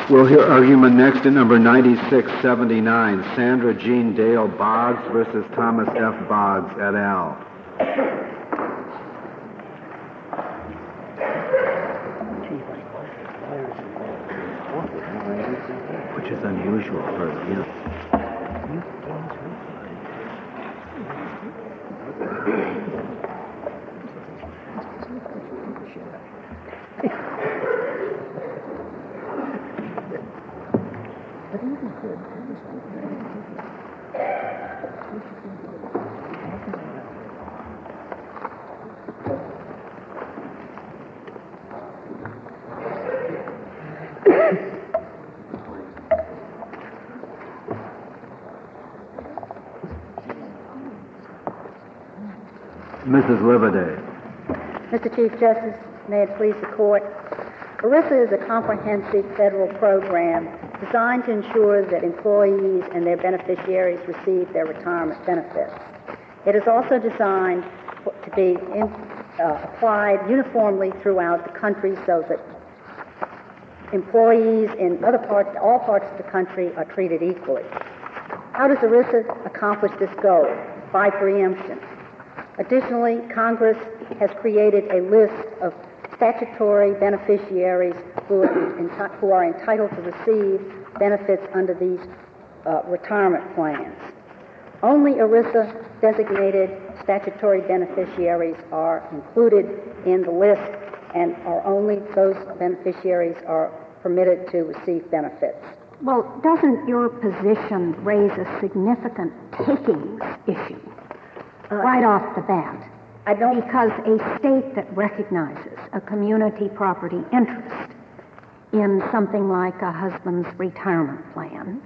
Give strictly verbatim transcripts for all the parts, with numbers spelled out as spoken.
We'll hear argument next in number ninety-six seventy-nine, Sandra Jean Dale Boggs versus Thomas F. Boggs et al. Which is unusual for a you know. Missus Liverday. Mister Chief Justice, may it please the Court, ERISA is a comprehensive federal program designed to ensure that employees and their beneficiaries receive their retirement benefits. It is also designed to be in, uh, applied uniformly throughout the country so that employees in other parts, all parts of the country are treated equally. How does ERISA accomplish this goal? By preemption. Additionally, Congress has created a list of statutory beneficiaries who are, enti- who are entitled to receive benefits under these uh, retirement plans. Only ERISA designated statutory beneficiaries are included in the list, and are only those beneficiaries are permitted to receive benefits. Well, doesn't your position raise a significant takings issue uh, right off the bat? I don't... Because a state that recognizes a community property interest in something like a husband's retirement plan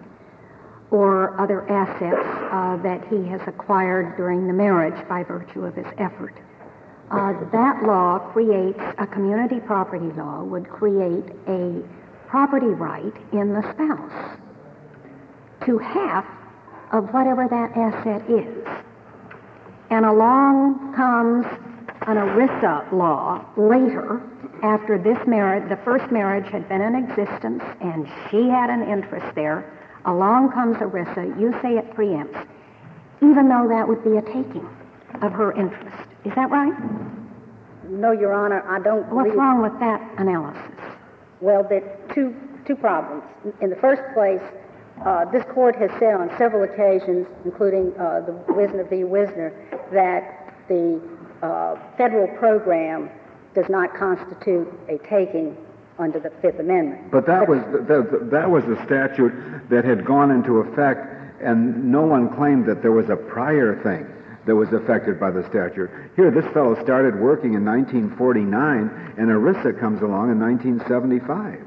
or other assets uh, that he has acquired during the marriage by virtue of his effort, uh, that law creates, a community property law would create a property right in the spouse to half of whatever that asset is. And along comes an ERISA law later, after this marriage, the first marriage had been in existence and she had an interest there. Along comes ERISA, you say it preempts, even though that would be a taking of her interest. Is that right? No, Your Honor, I don't What's believe... wrong with that analysis? Well, there are two, two problems. In the first place, uh, this Court has said on several occasions, including uh, the Wisner v. Wisner, that the uh, federal program does not constitute a taking under the Fifth Amendment. But that was that, that was a statute that had gone into effect, and no one claimed that there was a prior thing that was affected by the statute. Here, this fellow started working in nineteen forty-nine, and ERISA comes along in nineteen seventy-five.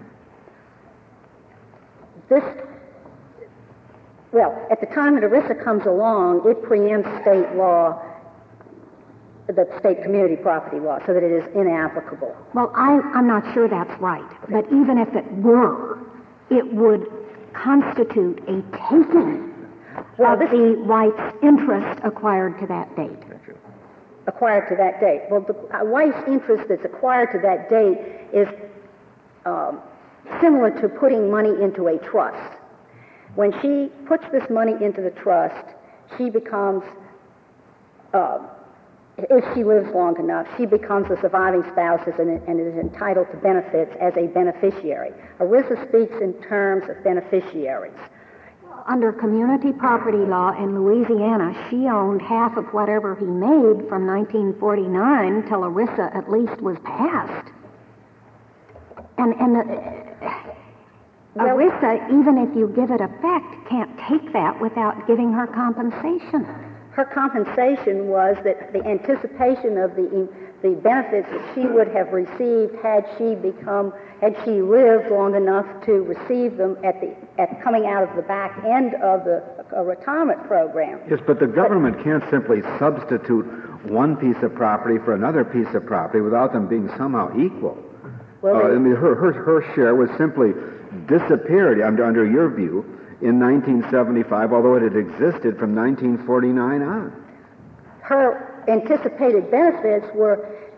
This, well, at the time that ERISA comes along, it preempts state law, the state community property law, so that it is inapplicable. Well, I, I'm not sure that's right, but even if it were, it would constitute a taking well, of this, the wife's interest acquired to that date. Acquired to that date. Well, the uh, wife's interest that's acquired to that date is um, similar to putting money into a trust. When she puts this money into the trust, she becomes, uh, if she lives long enough, she becomes a surviving spouse and, and is entitled to benefits as a beneficiary. ERISA speaks in terms of beneficiaries. Under community property law in Louisiana, she owned half of whatever he made from nineteen forty-nine till ERISA at least was passed. And, and uh, well, ERISA, even if you give it effect, can't take that without giving her compensation. Her compensation was that the anticipation of the the benefits that she would have received had she become had she lived long enough to receive them at the at coming out of the back end of the uh, retirement program. Yes, but the government but, can't simply substitute one piece of property for another piece of property without them being somehow equal. Well, uh, they, I mean, her, her her share was simply disappeared under under your view in nineteen seventy-five, although it had existed from nineteen forty-nine on. Her anticipated benefits were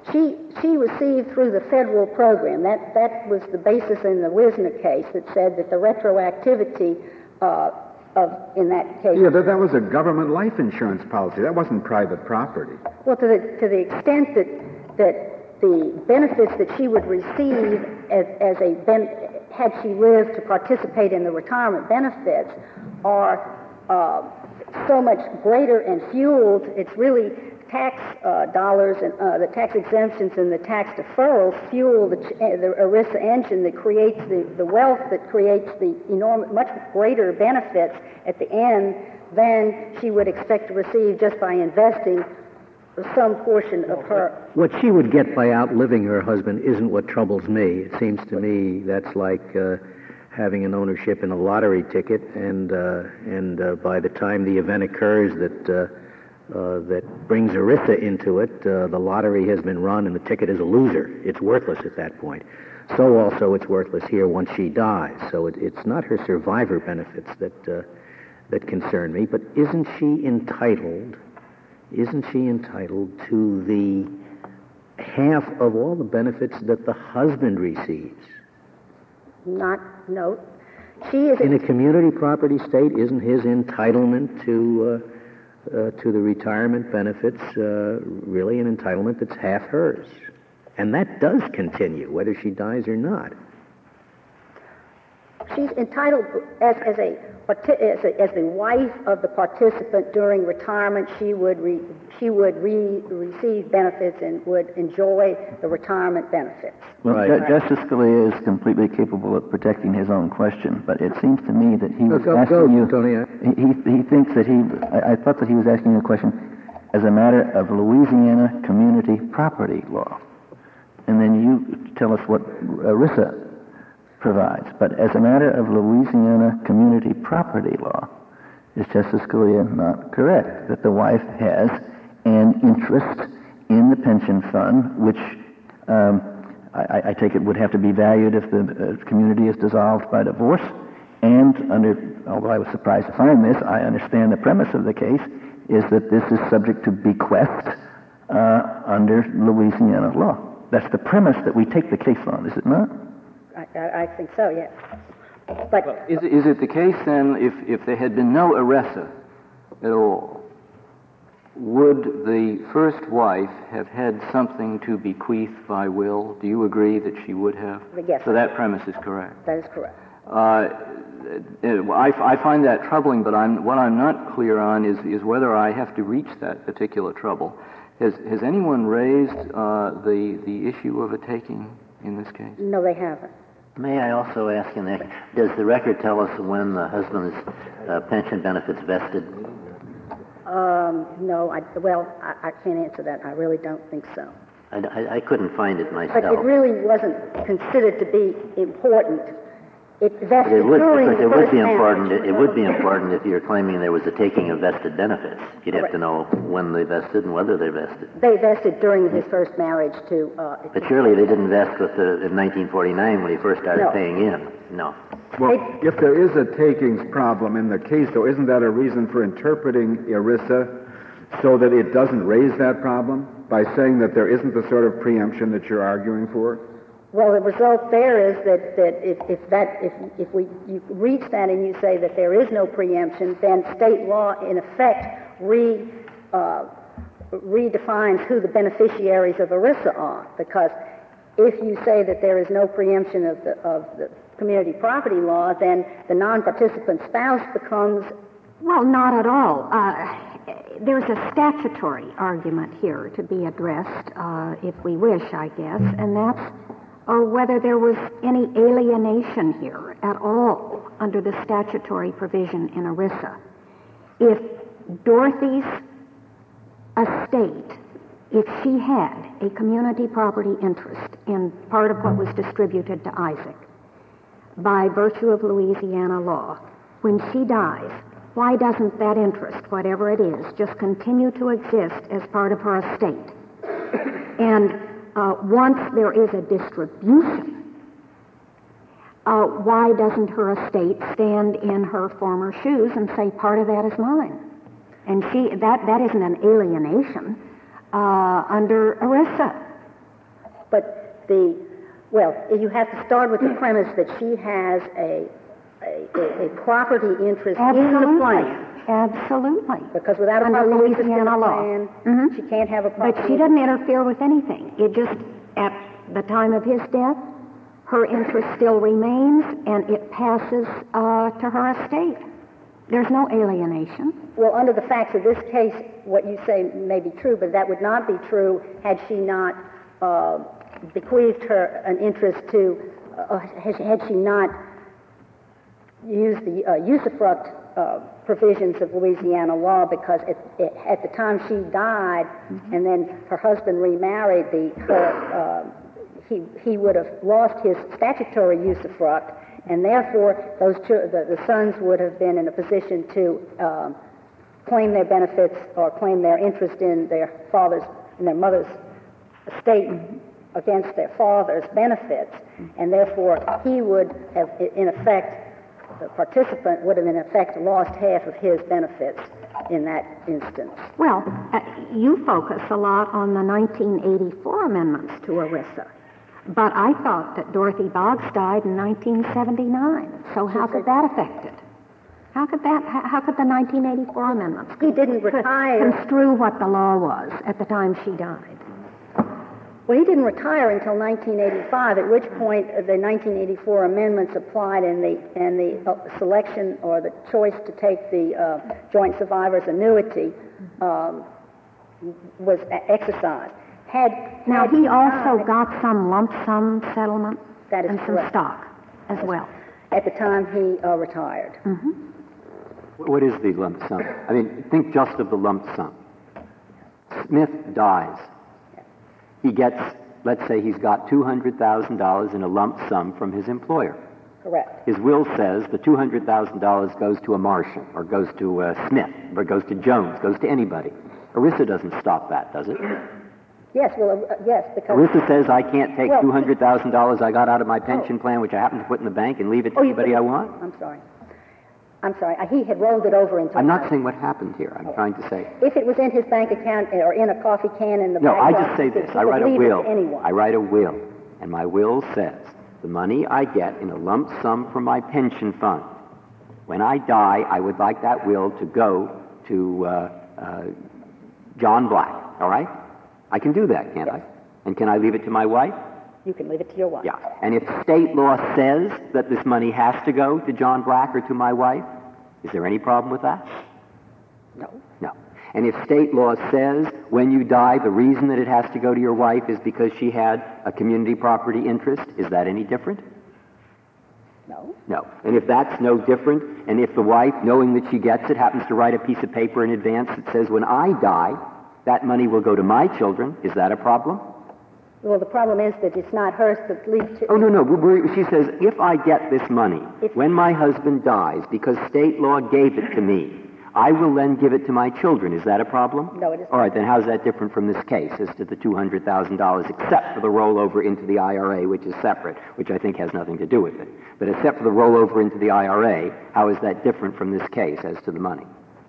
she she received through the federal program. That that was the basis in the Wisner case that said that the retroactivity uh, of in that case. Yeah, that, that was a government life insurance policy. That wasn't private property. Well, to the to the extent that that the benefits that she would receive as as a ben, had she lived to participate in the retirement benefits are uh, so much greater and fueled. It's really tax uh, dollars and uh, the tax exemptions and the tax deferrals fuel the, uh, the ERISA engine that creates the, the wealth that creates the enormous, much greater benefits at the end than she would expect to receive just by investing some portion of her. What she would get by outliving her husband isn't what troubles me. It seems to me that's like uh, having an ownership in a lottery ticket, and uh, and uh, by the time the event occurs that uh, uh, that brings ERISA into it, uh, the lottery has been run and the ticket is a loser. It's worthless at that point. So also it's worthless here once she dies. So it, it's not her survivor benefits that uh, that concern me, but isn't she entitled? Isn't she entitled to the half of all the benefits that the husband receives? Not, no. She is... In a community property state, isn't his entitlement to uh, uh, to the retirement benefits uh, really an entitlement that's half hers? And that does continue, whether she dies or not. She's entitled as, as a As, a, as the wife of the participant during retirement, she would re, she would re, receive benefits and would enjoy the retirement benefits. Well, right. Ju- Justice Scalia is completely capable of protecting his own question, but it seems to me that he was go, asking go, you. Tony. He he thinks that he. I, I thought that he was asking you a question as a matter of Louisiana community property law, and then you tell us what ERISA provides. But as a matter of Louisiana community property law, is Justice Scalia not correct that the wife has an interest in the pension fund, which um, I, I take it would have to be valued if the uh, community is dissolved by divorce? And under, although I was surprised to find this, I understand the premise of the case is that this is subject to bequest uh, under Louisiana law. That's the premise that we take the case on, is it not? I, I think so, yes. But well, is, is it the case then, if, if there had been no ERISA at all, would the first wife have had something to bequeath by will? Do you agree that she would have? Yes. So that premise is correct. That is correct. Uh, I, I find that troubling, but I'm, what I'm not clear on is, is whether I have to reach that particular trouble. Has, has anyone raised uh, the, the issue of a taking in this case? No, they haven't. May I also ask, in that, does the record tell us when the husband's uh, pension benefits vested? Um, no, I, well, I, I can't answer that. I really don't think so. I, I, I couldn't find it myself. But it really wasn't considered to be important. It vested It would, during because the it would first be marriage. important. It, it would be important if you're claiming there was a taking of vested benefits. You'd have to know when they vested and whether they vested. They vested during his first marriage to... Uh, But surely they didn't vest with the, in nineteen forty-nine when he first started No. paying in. No. Well, if there is a takings problem in the case, though, isn't that a reason for interpreting ERISA so that it doesn't raise that problem by saying that there isn't the sort of preemption that you're arguing for? Well, the result there is that, that if, if that if if we you reach that and you say that there is no preemption, then state law in effect re uh, redefines who the beneficiaries of ERISA are. Because if you say that there is no preemption of the of the community property law, then the non-participant spouse becomes... Well, not at all. Uh, there's a statutory argument here to be addressed, uh, if we wish, I guess, and that's or whether there was any alienation here at all under the statutory provision in ERISA. If Dorothy's estate, if she had a community property interest in part of what was distributed to Isaac by virtue of Louisiana law, when she dies, why doesn't that interest, whatever it is, just continue to exist as part of her estate? And Uh, once there is a distribution, uh, why doesn't her estate stand in her former shoes and say part of that is mine? And she that that isn't an alienation uh, under ERISA. the, well, you have to start with the premise that she has a, a, a, a property interest Absolutely. in the plan. Absolutely. Because without a Under property interest in the Louisiana law. plan, Mhm. she can't have a property But she doesn't interfere with anything. It just, at the time of his death, her interest still remains, and it passes uh, to her estate. There's no alienation. Well, under the facts of this case, what you say may be true, but that would not be true had she not uh, bequeathed her an interest to, uh, had, had she not used the uh, usufruct uh, provisions of Louisiana law, because it, it, at the time she died, mm-hmm. and then her husband remarried, the her, uh, he he would have lost his statutory usufruct, and therefore those two, the, the sons would have been in a position to um, claim their benefits or claim their interest in their father's and their mother's estate mm-hmm. against their father's benefits, mm-hmm. and therefore he would have, in effect, the participant would have in effect lost half of his benefits in that instance. Well, uh, you focus a lot on the nineteen eighty-four amendments to ERISA, but I thought that Dorothy Boggs died in nineteen seventy-nine, so how could that affect it? How could that, how could the nineteen eighty-four amendments he didn't retire. construe what the law was at the time she died? Well, he didn't retire until nineteen eighty-five, at which point the nineteen eighty-four amendments applied, and the and the uh, selection or the choice to take the uh, joint survivor's annuity um, was exercised. Had now had he, he also died, got some lump sum settlement that is and some correct. stock as well. At the time he uh, retired. Mm-hmm. What is the lump sum? I mean, think just of the lump sum. Smith dies. He gets, let's say he's got two hundred thousand dollars in a lump sum from his employer. Correct. His will says the two hundred thousand dollars goes to a Marshall, or goes to uh, Smith, or goes to Jones, goes to anybody. ERISA doesn't stop that, does it? Yes, well, uh, yes, because... ERISA says I can't take well, two hundred thousand dollars I got out of my pension oh. plan, which I happen to put in the bank, and leave it to oh, anybody put, I want? I'm sorry. I'm sorry. He had rolled it over into... I'm not saying what happened here. I'm oh. trying to say... If it was in his bank account or in a coffee can in the No, I backyard, just say he this. could, I write a will. Anyone. I write a will. And my will says the money I get in a lump sum from my pension fund, when I die, I would like that will to go to uh, uh, John Black. All right? I can do that, can't yes. I? And can I leave it to my wife? You can leave it to your wife. Yeah. And if state law says that this money has to go to John Black or to my wife, is there any problem with that? No. No. And if state law says when you die, the reason that it has to go to your wife is because she had a community property interest, is that any different? No. No. And if that's no different, and if the wife, knowing that she gets it, happens to write a piece of paper in advance that says when I die, that money will go to my children, is that a problem? Well, the problem is that it's not hers to leave to... Oh, no, no. We're, she says, if I get this money, if, when my husband dies, because state law gave it to me, I will then give it to my children. Is that a problem? No, it is not. All right, then how's that different from this case as to the two hundred thousand dollars, except for the rollover into the I R A, which is separate, which I think has nothing to do with it. But except for the rollover into the I R A, how is that different from this case as to the money?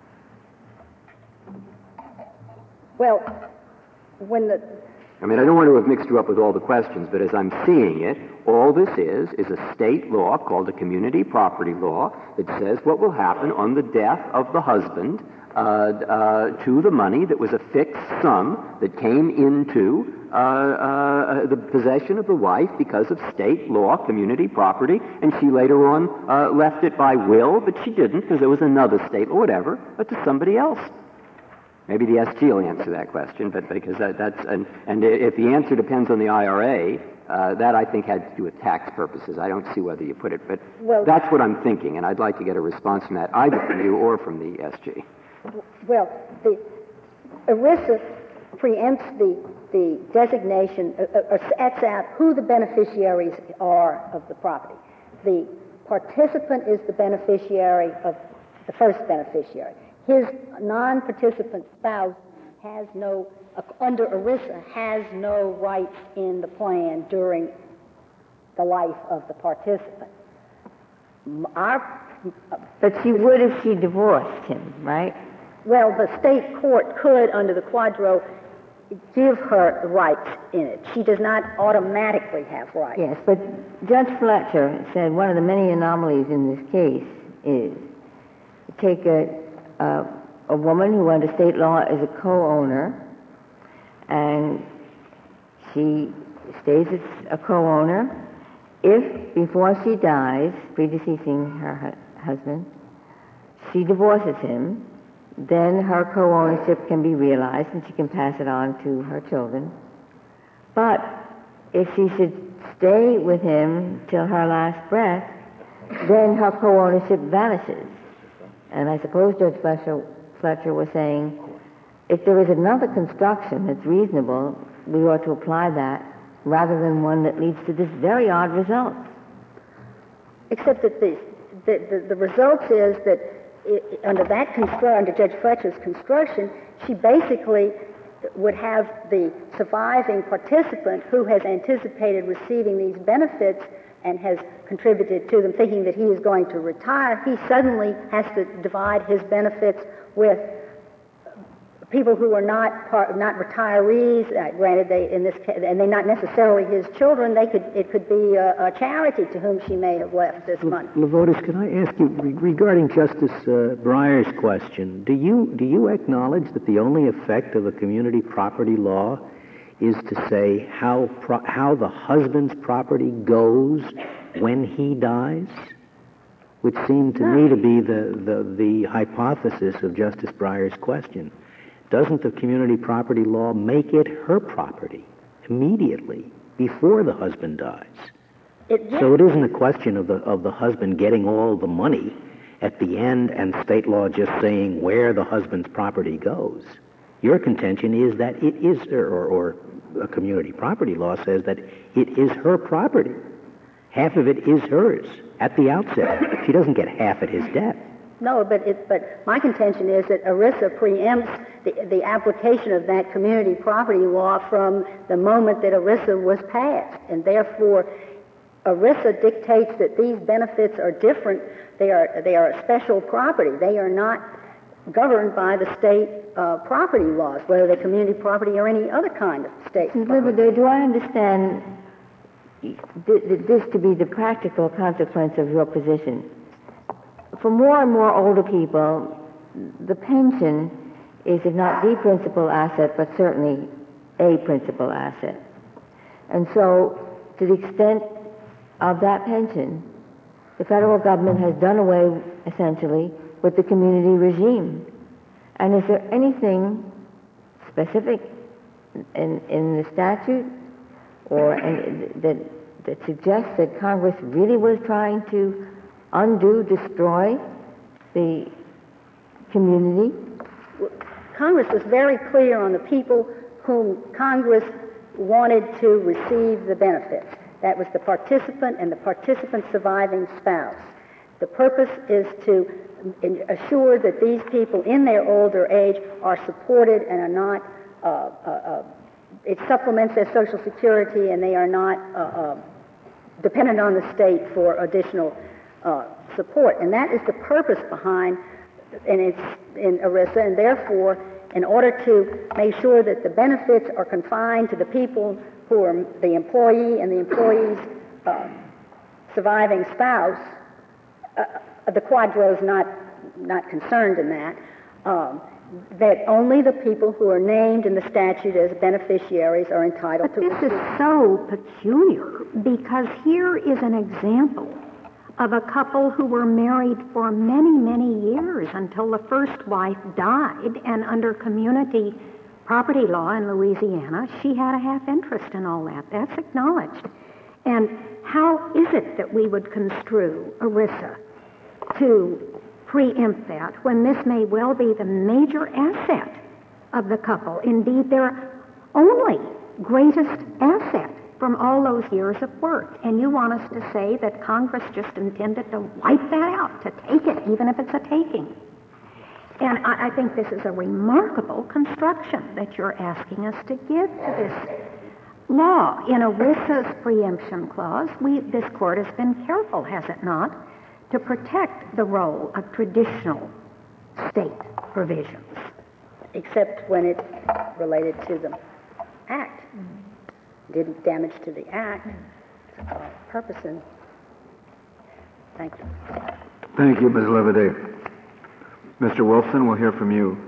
Well, when the... I mean, I don't want to have mixed you up with all the questions, but as I'm seeing it, all this is is a state law called a community property law that says what will happen on the death of the husband uh, uh, to the money that was a fixed sum that came into uh, uh, the possession of the wife because of state law, community property, and she later on uh, left it by will, but she didn't because there was another state or whatever, but to somebody else. Maybe the S G will answer that question, but because that, that's and, and if the answer depends on the I R A, uh, that I think had to do with tax purposes. I don't see whether you put it, but well, that's what I'm thinking, and I'd like to get a response from that, either from you or from the S G. Well, the ERISA preempts the the designation uh, or sets out who the beneficiaries are of the property. The participant is the beneficiary of the first beneficiary. His non-participant spouse has no, uh, under ERISA, has no rights in the plan during the life of the participant. Our, uh, but she would if she divorced him, right? Well, the state court could, under the Quadro, give her rights in it. She does not automatically have rights. Yes, but Judge Fletcher said one of the many anomalies in this case is take a, a, a woman who under state law is a co-owner, and she stays as a co-owner. If, before she dies, predeceasing her hu- husband, she divorces him, then her co-ownership can be realized and she can pass it on to her children. But if she should stay with him till her last breath, then her co-ownership vanishes. And I suppose Judge Fletcher, Fletcher was saying, if there is another construction that's reasonable, we ought to apply that rather than one that leads to this very odd result. Except that the, the, the, the result is that it, under that constru- under Judge Fletcher's construction, she basically would have the surviving participant who has anticipated receiving these benefits and has contributed to them, thinking that he is going to retire. He suddenly has to divide his benefits with people who are not part, not retirees. Uh, granted, they in this case, and they're not necessarily his children. They could it could be a, a charity to whom she may have left this money. Levotis, can I ask you re- regarding Justice uh, Breyer's question? Do you do you acknowledge that the only effect of a community property law is to say how pro- how the husband's property goes when he dies? Which seemed to me to be the, the, the hypothesis of Justice Breyer's question. Doesn't the community property law make it her property immediately before the husband dies? It, yes. So it isn't a question of the of the husband getting all the money at the end and state law just saying where the husband's property goes. Your contention is that it is, or, or a community property law says that it is her property. Half of it is hers at the outset. She doesn't get half at his death. No, but it, but my contention is that ERISA preempts the, the application of that community property law from the moment that ERISA was passed, and therefore ERISA dictates that these benefits are different. They are they are a special property. They are not governed by the state uh, property laws, whether they're community property or any other kind of state property. Do I understand this to be the practical consequence of your position? For more and more older people, the pension is, if not the principal asset, but certainly a principal asset. And so, to the extent of that pension, the federal government has done away, essentially, with the community regime. And is there anything specific in, in the statute or in, that, that suggests that Congress really was trying to undo, destroy the community? Congress was very clear on the people whom Congress wanted to receive the benefits. That was the participant and the participant's surviving spouse. The purpose is to assure that these people in their older age are supported and are not, uh, uh, uh, it supplements their Social Security, and they are not uh, uh, dependent on the state for additional Uh, support, and that is the purpose behind, and it's in ERISA, and therefore, in order to make sure that the benefits are confined to the people who are the employee and the employee's uh, surviving spouse, uh, the Quadro is not not concerned in that. Um, that only the people who are named in the statute as beneficiaries are entitled but to. This is so peculiar because here is an example of a couple who were married for many, many years until the first wife died, and under community property law in Louisiana, she had a half interest in all that. That's acknowledged. And how is it that we would construe ERISA to preempt that when this may well be the major asset of the couple, indeed their only greatest asset from all those years of work? And you want us to say that Congress just intended to wipe that out, to take it, even if it's a taking. And I, I think this is a remarkable construction that you're asking us to give to this law. In ERISA's preemption clause, we, this court has been careful, has it not, to protect the role of traditional state provisions. Except when it's related to them. act. Did damage to the act, uh, purpose, and thank you. Thank you, Miz Leviday. Mister Wolfson, we'll hear from you.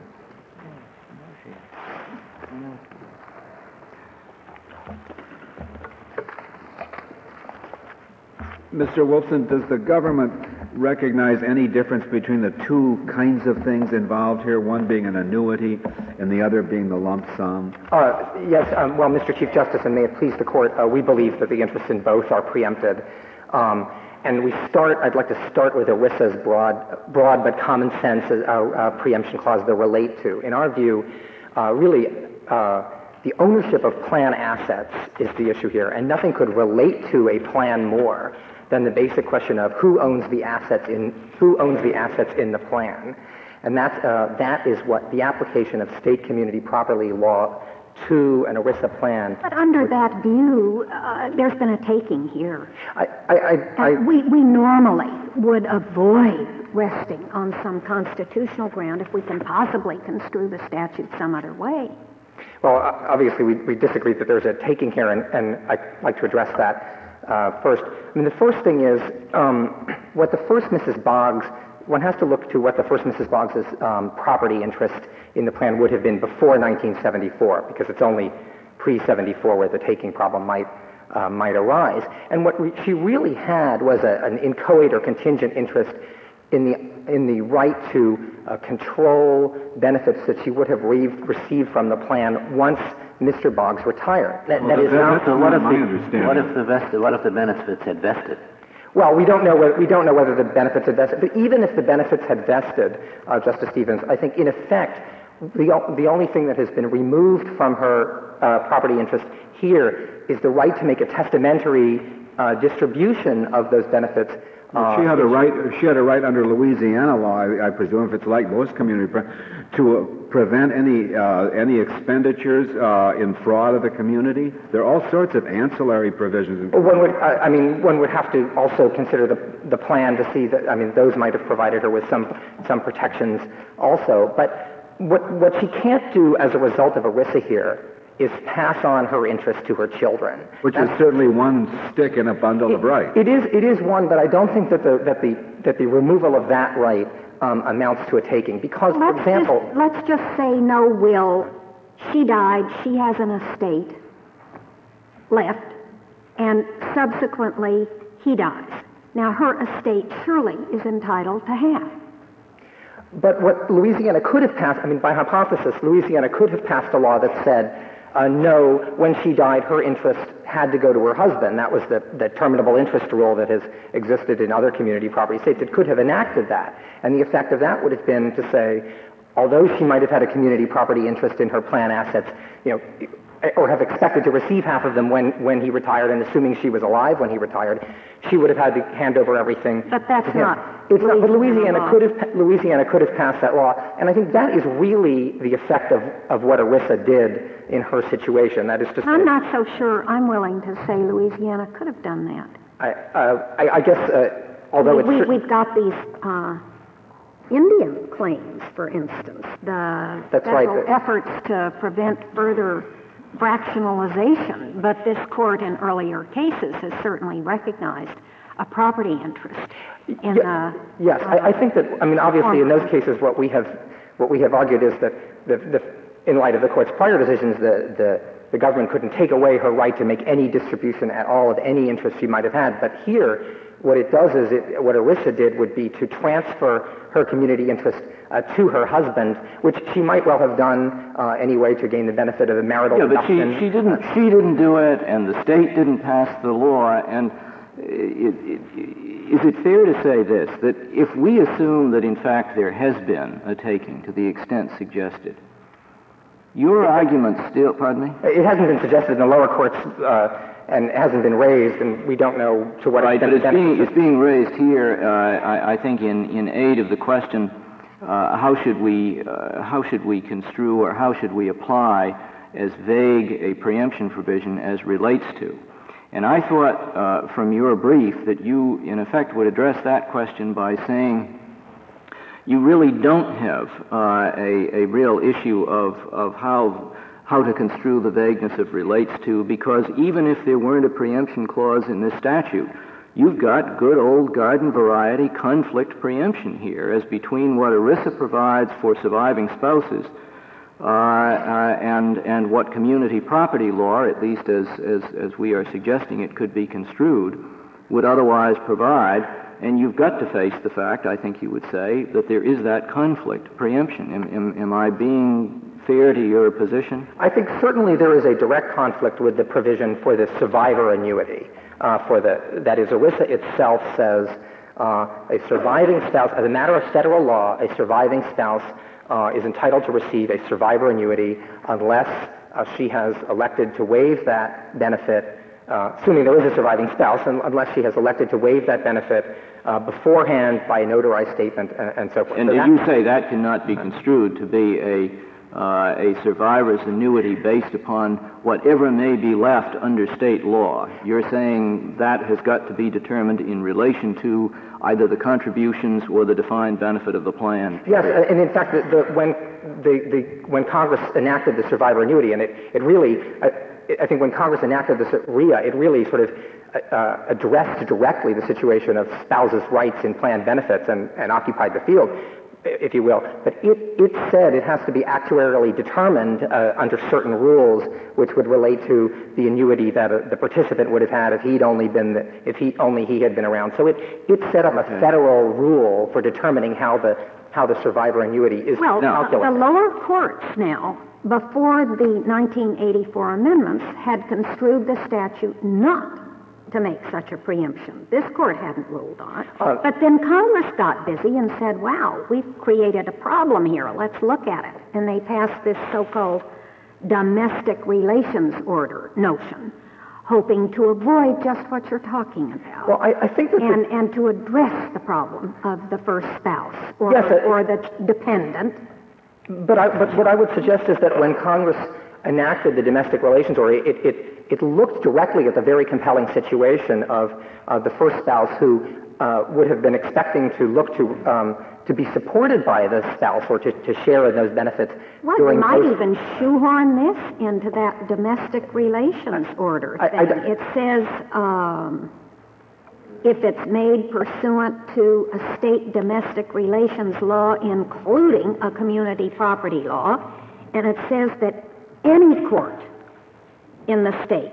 Mister Wolfson, does the government recognize any difference between the two kinds of things involved here, one being an annuity and the other being the lump sum? Uh, yes, um, well, Mister Chief Justice, and may it please the Court, uh, we believe that the interests in both are preempted. Um, and we start, I'd like to start with ERISA's broad, broad but common sense uh, uh, preemption clause they relate to. In our view, uh, really, uh, the ownership of plan assets is the issue here, and nothing could relate to a plan more than the basic question of who owns the assets in who owns the assets in the plan, and that's uh, that is what the application of state community property law to an ERISA plan. But under that view, uh, there's been a taking here. I, I, I, I we we normally would avoid resting on some constitutional ground if we can possibly construe the statute some other way. Well, obviously, we, we disagree that there's a taking here, and, and I'd like to address that. Uh, first, I mean, the first thing is um, what the first Missus Boggs, one has to look to what the first Missus Boggs' um, property interest in the plan would have been before nineteen seventy-four, because it's only pre seventy-four where the taking problem might uh, might arise. And what re- she really had was a, an inchoate or contingent interest in the in the right to uh, control benefits that she would have re- received from the plan once Mister Boggs retired. That, well, that is that, not that's so. what What if my the understanding. what if the vested, what if the benefits had vested? Well, we don't know whether, we don't know whether the benefits had vested, but even if the benefits had vested, uh, Justice Stevens, I think in effect, the, the only thing that has been removed from her uh, property interest here is the right to make a testamentary uh, distribution of those benefits. Well, she had a right. She had a right under Louisiana law, I, I presume, if it's like most community, pre- to uh, prevent any uh, any expenditures uh, in fraud of the community. There are all sorts of ancillary provisions. One would, I, I mean, one would have to also consider the the plan to see that. I mean, those might have provided her with some some protections also. But what what she can't do as a result of ERISA here is pass on her interest to her children. Which That's, is certainly one stick in a bundle it, of rights. It is it is one, but I don't think that the that the that the removal of that right um, amounts to a taking. Because, let's for example, just, let's just say no will. She died. She has an estate left, and subsequently he dies. Now her estate surely is entitled to half. but what Louisiana could have passed, I mean, by hypothesis, Louisiana could have passed a law that said, Uh, no, when she died, her interest had to go to her husband. That was the, the terminable interest rule that has existed in other community property states. It could have enacted that. And the effect of that would have been to say, although she might have had a community property interest in her plan assets, you know, or have expected to receive half of them when, when he retired, and assuming she was alive when he retired, she would have had to hand over everything. But that's to him. not. It's not. But Louisiana law. could have Louisiana could have passed that law, and I think that is really the effect of, of what ERISA did in her situation. That is just. I'm not so sure I'm willing to say Louisiana could have done that. I uh, I, I guess uh, although we, it's we, we've got these uh, Indian claims, for instance, the That's federal right. efforts to prevent further fractionalization, but this court in earlier cases has certainly recognized a property interest in Yeah, the... yes, uh, I, I think that, I mean, obviously in those cases what we have, what we have argued is that the, the, in light of the court's prior decisions, the, the, the government couldn't take away her right to make any distribution at all of any interest she might have had. But here, what it does is, it, what ERISA did would be to transfer her community interest uh, to her husband, which she might well have done uh, anyway to gain the benefit of a marital Yeah, but she, deduction. she didn't she didn't do it, and the state didn't pass the law. And it, it, is it fair to say this, that if we assume that in fact there has been a taking to the extent suggested, your argument still, pardon me? It hasn't been suggested in the lower courts, uh, and it hasn't been raised, and we don't know to what right, extent. but it's being, it's being raised here, uh, I, I think, in, in aid of the question, uh, how should we uh, how should we construe or how should we apply as vague a preemption provision as relates to? And I thought uh, from your brief that you, in effect, would address that question by saying you really don't have uh, a, a real issue of, of how how to construe the vagueness of relates to, because even if there weren't a preemption clause in this statute, you've got good old garden variety conflict preemption here as between what ERISA provides for surviving spouses uh, uh, and and what community property law, at least as, as, as we are suggesting it could be construed, would otherwise provide. And you've got to face the fact, I think you would say, that there is that conflict preemption. Am, am, am I being fair to your position? I think certainly there is a direct conflict with the provision for the survivor annuity. Uh, for the, that is, ERISA itself says uh, a surviving spouse, as a matter of federal law, a surviving spouse uh, is entitled to receive a survivor annuity unless uh, she has elected to waive that benefit, uh, assuming there is a surviving spouse, and unless she has elected to waive that benefit uh, beforehand by a notarized statement and, and so forth. And so did that, you say that cannot be construed to be a Uh, a survivor's annuity based upon whatever may be left under state law? You're saying that has got to be determined in relation to either the contributions or the defined benefit of the plan? Yes, and in fact, the, the, when, the, the, when Congress enacted the survivor annuity, and it, it really, uh, I think when Congress enacted the R I A, it really sort of uh, addressed directly the situation of spouses' rights in planned benefits and, and occupied the field, if you will, but it, it said it has to be actuarially determined uh, under certain rules, which would relate to the annuity that uh, the participant would have had if he'd only been the, if he only he had been around. So it it set up a federal rule for determining how the how the survivor annuity is well, calculated. Well, the lower courts now, before the nineteen eighty-four amendments, had construed the statute not to make such a preemption. This court hadn't ruled on it. Uh, but then Congress got busy and said, wow, we've created a problem here. Let's look at it. And they passed this so-called domestic relations order notion, hoping to avoid just what you're talking about. Well, I, I think that and, the, and to address the problem of the first spouse or, yes, uh, or the dependent. But, I, but what I would suggest is that when Congress enacted the domestic relations order, it, it, it looked directly at the very compelling situation of uh, the first spouse who uh, would have been expecting to look to um, to be supported by the spouse or to, to share in those benefits. Well, during you might those... even shoehorn this into that domestic relations order I, thing. I, I, it says um, if it's made pursuant to a state domestic relations law, including a community property law, and it says that any court in the state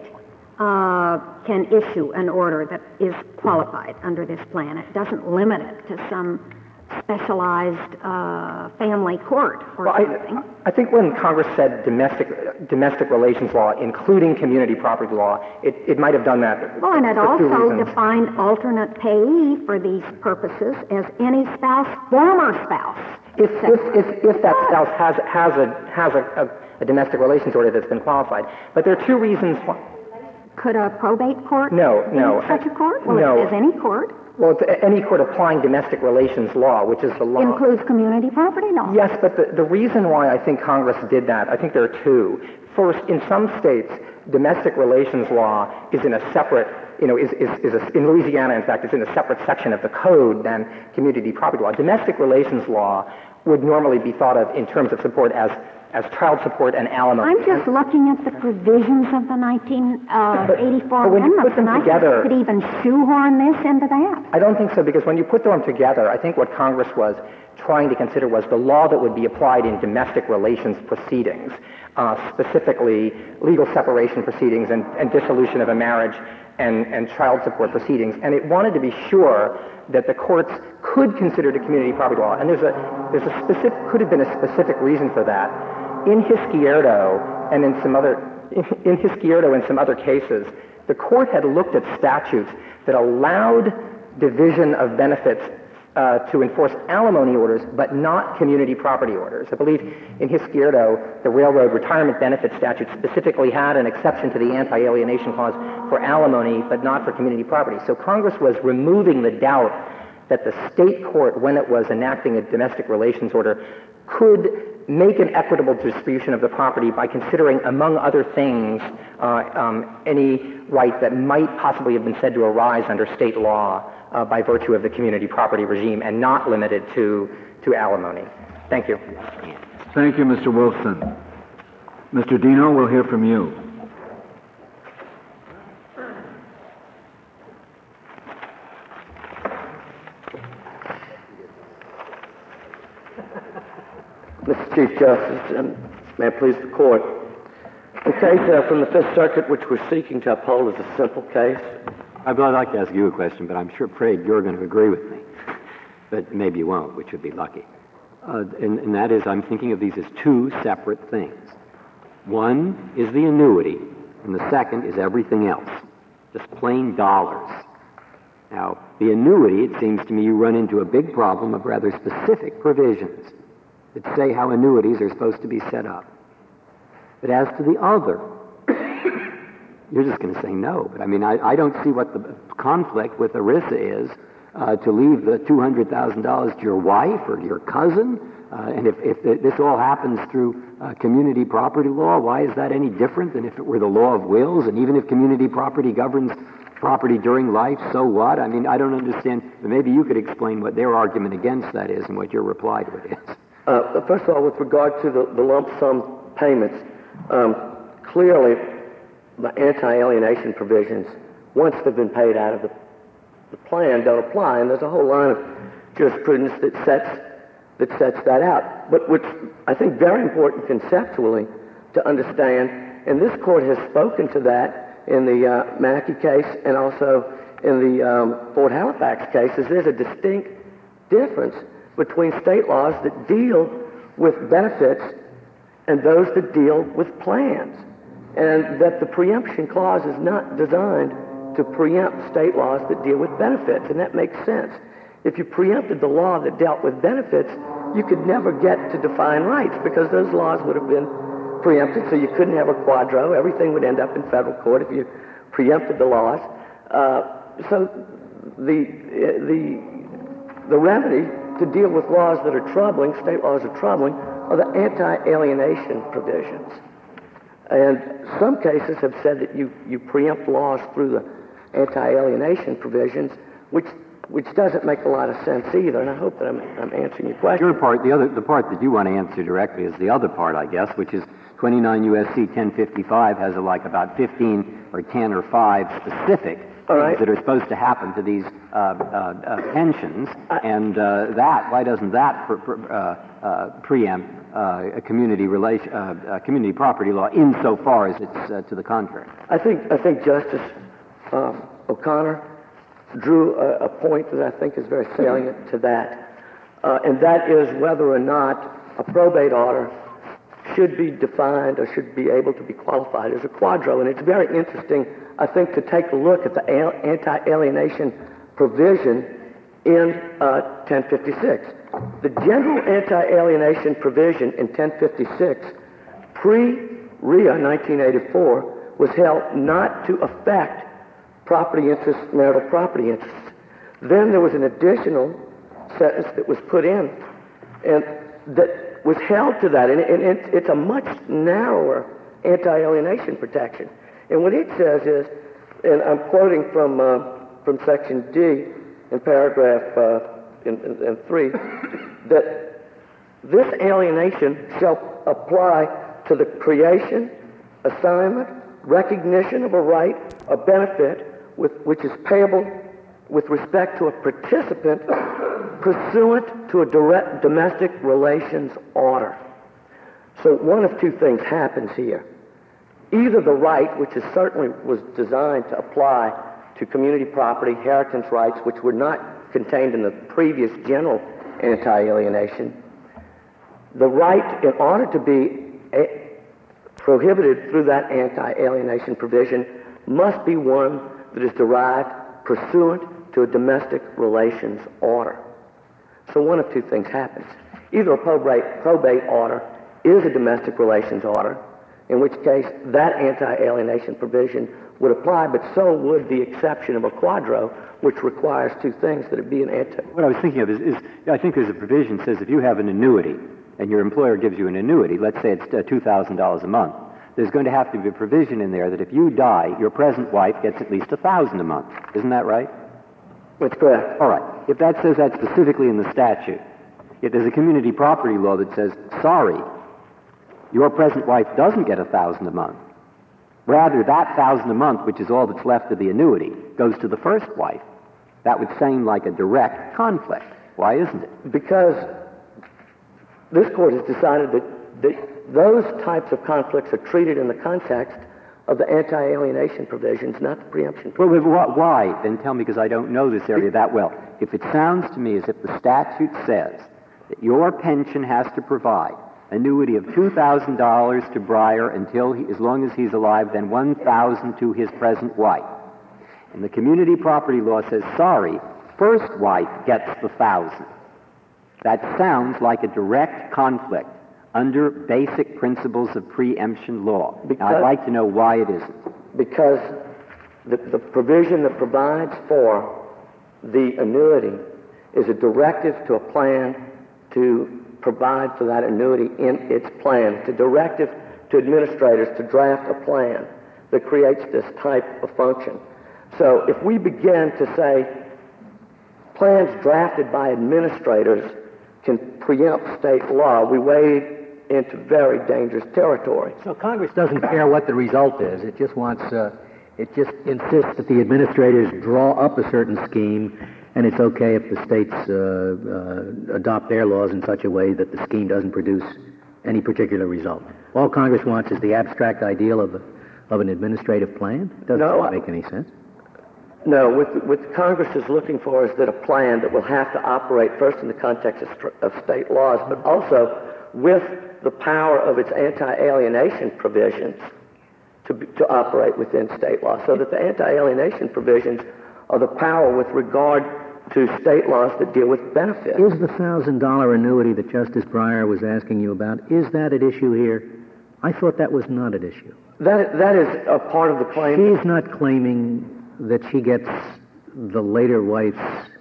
uh, can issue an order that is qualified under this plan. It doesn't limit it to some specialized uh, family court or well, something. I, I think when Congress said domestic domestic relations law, including community property law, it, it might have done that. Well, and it for two also reasons. defined alternate payee for these purposes as any spouse, former spouse. If, if, if, if that spouse has has a has a, a a domestic relations order that's been qualified. But there are two reasons why. Could a probate court no, no, be such a court? Well, no. it is any court. Well, it's any court applying domestic relations law, which is the law. Includes community property law. Yes, but the, the reason why I think Congress did that, I think there are two. First, in some states, domestic relations law is in a separate, you know, is, is, is a, in Louisiana, in fact, it's in a separate section of the code than community property law. Domestic relations law would normally be thought of in terms of support as as child support and alimony. I'm just looking at the provisions of the nineteen eighty-four but when you put amendments, them and together, I could even shoehorn this into that. I don't think so, because when you put them together, I think what Congress was trying to consider was the law that would be applied in domestic relations proceedings, uh, specifically legal separation proceedings and, and dissolution of a marriage and, and child support proceedings. And it wanted to be sure that the courts could consider the community property law. And there's a, there's a specific, could have been a specific reason for that. In Hisquierdo and in some other, in Hisquierdo and some other cases, the court had looked at statutes that allowed division of benefits uh, to enforce alimony orders, but not community property orders. I believe in Hisquierdo, the Railroad Retirement Benefit Statute specifically had an exception to the anti-alienation clause for alimony, but not for community property. So Congress was removing the doubt that the state court, when it was enacting a domestic relations order, could make an equitable distribution of the property by considering, among other things, uh, um, any right that might possibly have been said to arise under state law uh, by virtue of the community property regime and not limited to, to alimony. Thank you. Thank you, Mister Wolfson. Mister Dino, we'll hear from you. Mister Chief Justice, and may it please the Court, the case uh, from the Fifth Circuit which we're seeking to uphold is a simple case. I'd like to ask you a question, but I'm sure afraid you're going to agree with me. But maybe you won't, which would be lucky. Uh, and, and that is, I'm thinking of these as two separate things. One is the annuity, and the second is everything else, just plain dollars. Now, the annuity, it seems to me you run into a big problem of rather specific provisions that say how annuities are supposed to be set up. But as to the other, you're just going to say no. But I mean, I, I don't see what the conflict with ERISA is uh, to leave the two hundred thousand dollars to your wife or to your cousin. Uh, and if, if the, this all happens through uh, community property law, why is that any different than if it were the law of wills? And even if community property governs property during life, so what? I mean, I don't understand. Maybe you could explain what their argument against that is and what your reply to it is. Uh, first of all, with regard to the, the lump sum payments, um, clearly the anti-alienation provisions, once they've been paid out of the, the plan, don't apply, and there's a whole line of jurisprudence that sets that sets that out. But what's, I think, very important conceptually to understand, and this Court has spoken to that in the uh, Mackey case and also in the um, Fort Halifax case, is there's a distinct difference between state laws that deal with benefits and those that deal with plans, and that the preemption clause is not designed to preempt state laws that deal with benefits, and that makes sense. If you preempted the law that dealt with benefits, you could never get to define rights because those laws would have been preempted, so you couldn't have a quadro. Everything would end up in federal court if you preempted the laws. Uh, so the, the, the remedy to deal with laws that are troubling, state laws are troubling, are the anti-alienation provisions. And some cases have said that you, you preempt laws through the anti-alienation provisions, which which doesn't make a lot of sense either, and I hope that I'm, I'm answering your question. Your part, the other, the part that you want to answer directly is the other part, I guess, which is twenty-nine U S C ten fifty-five has a, like about fifteen or ten or five specific All right. things that are supposed to happen to these uh, uh, uh, pensions, I, and uh, that, why doesn't that pre- pre- uh, uh, preempt uh, a community relation, uh, uh, community property law insofar as it's uh, to the contrary? I think I think Justice um, O'Connor drew a, a point that I think is very salient to that, uh, and that is whether or not a probate order should be defined or should be able to be qualified as a quadro. And it's very interesting, I think, to take a look at the al- anti-alienation provision in uh, ten fifty-six. The general anti-alienation provision in ten fifty-six, pre-R I A nineteen eighty-four, was held not to affect property interests, marital property interests. Then there was an additional sentence that was put in, and that was held to that, and, and it, it's a much narrower anti-alienation protection. And what it says is, and I'm quoting from uh, from section D in paragraph uh, in, in, in three, that this alienation shall apply to the creation, assignment, recognition of a right or benefit with, which is payable with respect to a participant pursuant to a direct domestic relations order. So one of two things happens here. Either the right, which is certainly was designed to apply to community property, inheritance rights, which were not contained in the previous general anti-alienation, the right, in order to be a, prohibited through that anti-alienation provision, must be one that is derived pursuant to a domestic relations order. So one of two things happens. Either a probate, probate order is a domestic relations order, in which case that anti-alienation provision would apply, but so would the exception of a quadro, which requires two things, that it be an anti... What I was thinking of is, is I think there's a provision that says if you have an annuity, and your employer gives you an annuity, let's say it's uh, two thousand dollars a month, there's going to have to be a provision in there that if you die, your present wife gets at least one thousand dollars a month. Isn't that right? That's correct. All right. If that says that specifically in the statute, if there's a community property law that says, sorry, your present wife doesn't get a thousand a month. Rather, that thousand a month, which is all that's left of the annuity, goes to the first wife. That would seem like a direct conflict. Why isn't it? Because this court has decided that, that those types of conflicts are treated in the context of the anti-alienation provisions, not the preemption provisions. Well, wh- why? Then tell me, because I don't know this area that well. If it sounds to me as if the statute says that your pension has to provide annuity of two thousand dollars to Breyer until he, as long as he's alive, then one thousand dollars to his present wife. And the community property law says, sorry, first wife gets the thousand. That sounds like a direct conflict under basic principles of preemption law. Now, I'd like to know why it isn't. Because the, the provision that provides for the annuity is a directive to a plan to provide for that annuity in its plan. It's a directive to administrators to draft a plan that creates this type of function. So if we begin to say plans drafted by administrators can preempt state law, we wade into very dangerous territory. So Congress doesn't care what the result is. It just wants, uh, it just insists that the administrators draw up a certain scheme, and it's okay if the states uh, uh, adopt their laws in such a way that the scheme doesn't produce any particular result. All Congress wants is the abstract ideal of, a, of an administrative plan. It doesn't No, make any sense. No, what, what Congress is looking for is that a plan that will have to operate first in the context of, of state laws, but also with the power of its anti-alienation provisions to, be, to operate within state law, so that the anti-alienation provisions are the power with regard to state laws that deal with benefits. Is the thousand dollar annuity that Justice Breyer was asking you about, is that at issue here? I thought that was not at issue. That, that is a part of the claim. She's not claiming that she gets the later wife's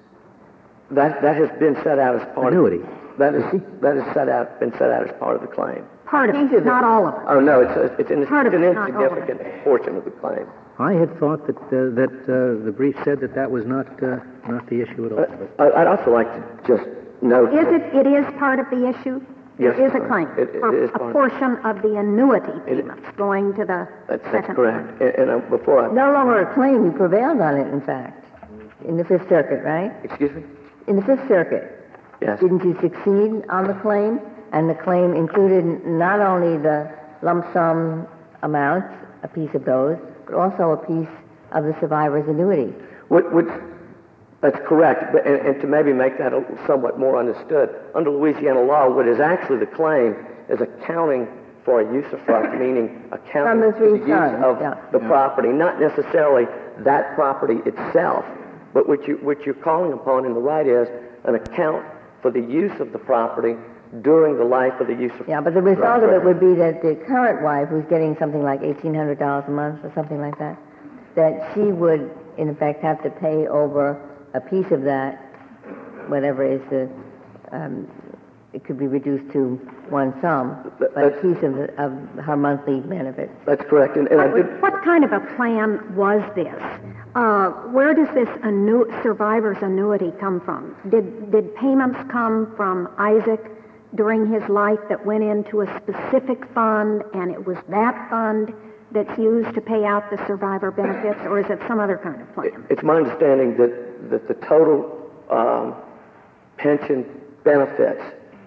that that has been set out as part annuity. Of, that is that is set out been set out as part of the claim. Part of it, not all of it. Oh no, it's a, it's an, Part it's of an it, not all of it. insignificant portion of the claim. I had thought that uh, that uh, the brief said that that was not uh, not the issue at all. Uh, I'd also like to just note. Is it? It is part of the issue. Yes, it is a right. claim It, it for is a part portion of the annuity It- payments going to the That's, second that's correct. And, and uh, before I No longer a claim, you prevailed on it, in fact, in the Fifth Circuit, right? excuse me. In the Fifth Circuit, Yes. didn't you succeed on the claim? And the claim included not only the lump sum amounts, a piece of those, but also a piece of the survivor's annuity. What, what, that's correct, but, and, and to maybe make that a, somewhat more understood, under Louisiana law, what is actually the claim is accounting for a usufruct, meaning accounting From the for three the use sons, of yeah. the property, not necessarily that property itself, but what, you, what you're calling upon in the right is an account for the use of the property during the life of the usufruct. Yeah, but the result of it would be that the current wife, who's getting something like eighteen hundred dollars a month or something like that, that she would, in effect, have to pay over a piece of that, whatever is the, um, it could be reduced to one sum, That- but a that's- piece of, the, of her monthly benefits. That's correct, and, and I did. What kind of a plan was this? Uh, where does this annu- survivor's annuity come from? Did, did payments come from Isaac during his life that went into a specific fund, and it was that fund that's used to pay out the survivor benefits, or is it some other kind of plan? It's my understanding that, that the total um, pension benefits,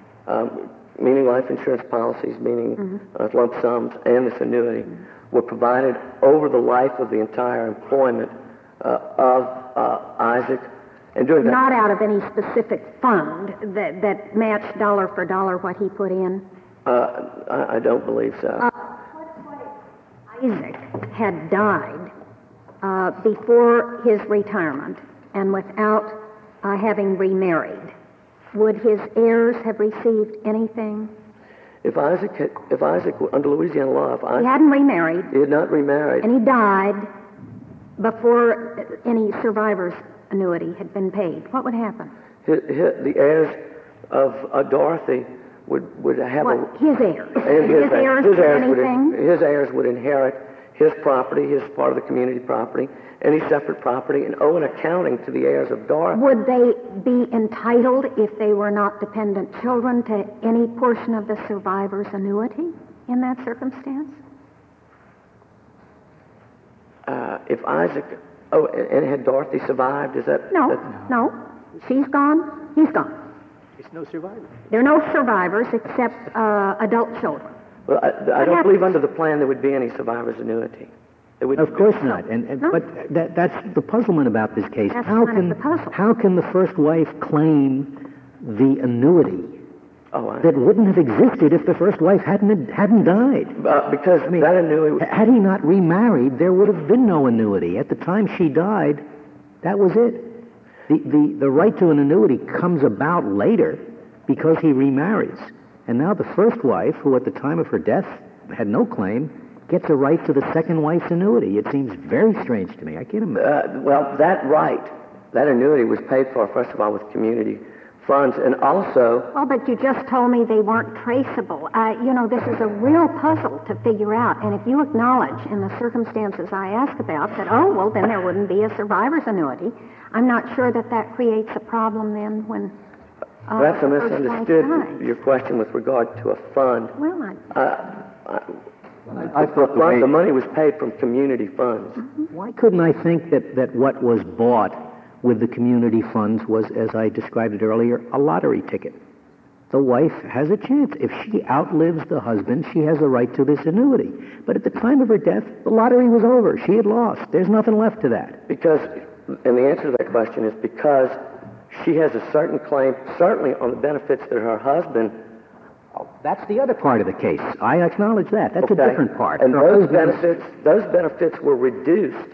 um, meaning life insurance policies, meaning Mm-hmm. uh, lump sums, and this annuity, mm-hmm. were provided over the life of the entire employment uh, of uh, Isaac. And during that, Not out of any specific fund that, that matched dollar for dollar what he put in? uh, I, I don't believe so. Uh, Isaac had died uh, before his retirement and without uh, having remarried, would his heirs have received anything? If Isaac, had, if Isaac, under Louisiana law, if Isaac He hadn't remarried, he had not remarried, and he died before any survivor's annuity had been paid. What would happen? his, his, the heirs of uh, Dorothy would, would have What? a... His heirs. And His heirs his get heirs would anything? in- his heirs would inherit his property, his part of the community property, any separate property, and owe an accounting to the heirs of Dorothy. Would they be entitled, if they were not dependent children, to any portion of the survivor's annuity? in that circumstance? Uh, if Isaac, oh, and had Dorothy survived, is that? No, that, no. She's gone, he's gone. It's no survivor. There are no survivors except uh, adult children. Well, I, I don't believe under the plan there would be any survivor's annuity. It would, Of course not. And, and No. but that, that's the puzzlement about this case. That's how kind of can the puzzle. how can the first wife claim the annuity oh, I, that wouldn't have existed if the first wife hadn't hadn't died? uh, because I mean, that annuity, had he not remarried, there would have been no annuity. At the time she died, that was it. The, the, the right to an annuity comes about later because he remarries. And now the first wife, who at the time of her death had no claim, gets a right to the second wife's annuity. It seems very strange to me. I can't imagine. uh, well, that right, that annuity was paid for, first of all, with community funds, and also, Well, but you just told me they weren't traceable. Uh, you know, this is a real puzzle to figure out. And if you acknowledge in the circumstances I ask about that, oh, well, then there wouldn't be a survivor's annuity, I'm not sure that that creates a problem then when uh, perhaps I the first wife misunderstood dies. your question with regard to a fund. Well, I, Uh, I, I thought the fund- way- the money was paid from community funds. Why couldn't I think that, that what was bought with the community funds was, as I described it earlier, a lottery ticket? The wife has a chance. If she outlives the husband, she has a right to this annuity. But at the time of her death, the lottery was over. She had lost. There's nothing left to that. Because, and the answer to that question is because she has a certain claim, certainly on the benefits that her husband. That's the other part of the case. I acknowledge that. That's Okay. a different part. And Her those husband was- benefits, those benefits were reduced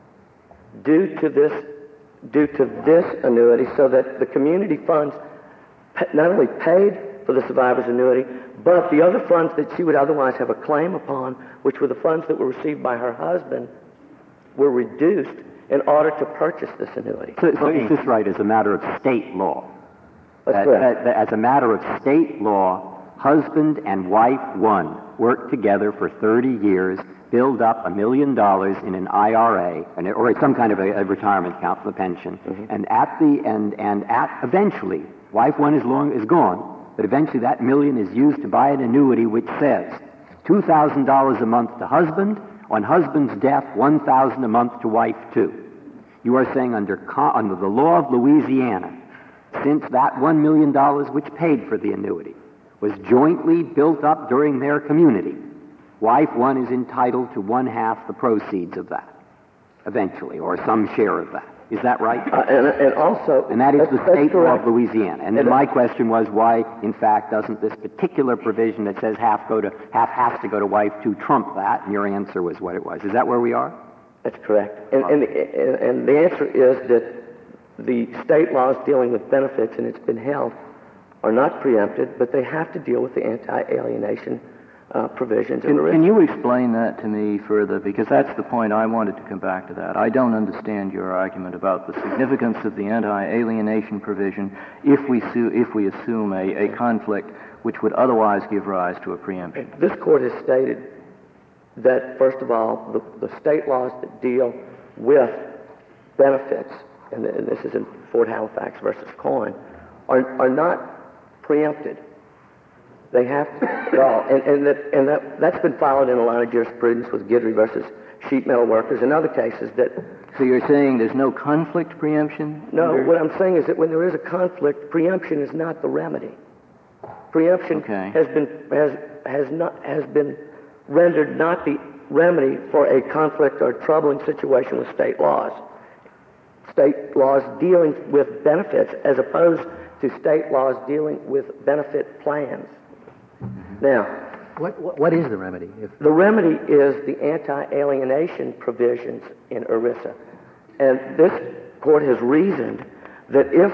due to this, due to this annuity, so that the community funds pa- not only paid for the survivor's annuity, but the other funds that she would otherwise have a claim upon, which were the funds that were received by her husband, were reduced in order to purchase this annuity. So, so is this right as a matter of state law? That's That- correct. that- that as a matter of state law, husband and wife one worked together for thirty years, build up a million dollars in an I R A, an- or some kind of a, a retirement account for the pension, Mm-hmm. and at the and and at eventually, wife one is long is gone, but eventually that million is used to buy an annuity which says two thousand dollars a month to husband, on husband's death one thousand a month to wife two. You are saying under co- under the law of Louisiana, since that one million dollars which paid for the annuity was jointly built up during their community, wife one is entitled to one half the proceeds of that, eventually, or some share of that. Is that right? Uh, and, and also, And that is that's- the that's state law correct. of Louisiana. And then And- my question was, why, in fact, doesn't this particular provision that says half go to half has to go to wife two trump that? And your answer was what it was. Is that where we are? That's correct. And, and, and, and the answer is that the state laws dealing with benefits, and it's been held, are not preempted, but they have to deal with the anti-alienation uh, provisions. Can, can you explain that to me further? Because that's the point I wanted to come back to that. I don't understand your argument about the significance of the anti-alienation provision if we, su- if we assume a, a conflict which would otherwise give rise to a preemption. This court has stated that, first of all, the, the state laws that deal with benefits, and, and this is in Fort Halifax versus Coyne, are, are not preempted. They have to at all. And, and, that, and that, that's been followed in a lot of jurisprudence with Guidry versus sheet metal workers and other cases that... So you're saying there's no conflict preemption? No, under- what I'm saying is that when there is a conflict, preemption is not the remedy. Preemption Okay. has been has has not has been rendered not the remedy for a conflict or troubling situation with state laws. State laws dealing with benefits as opposed to state laws dealing with benefit plans. Now, What, what, what is the remedy? If, the remedy is the anti-alienation provisions in ERISA. And this court has reasoned that if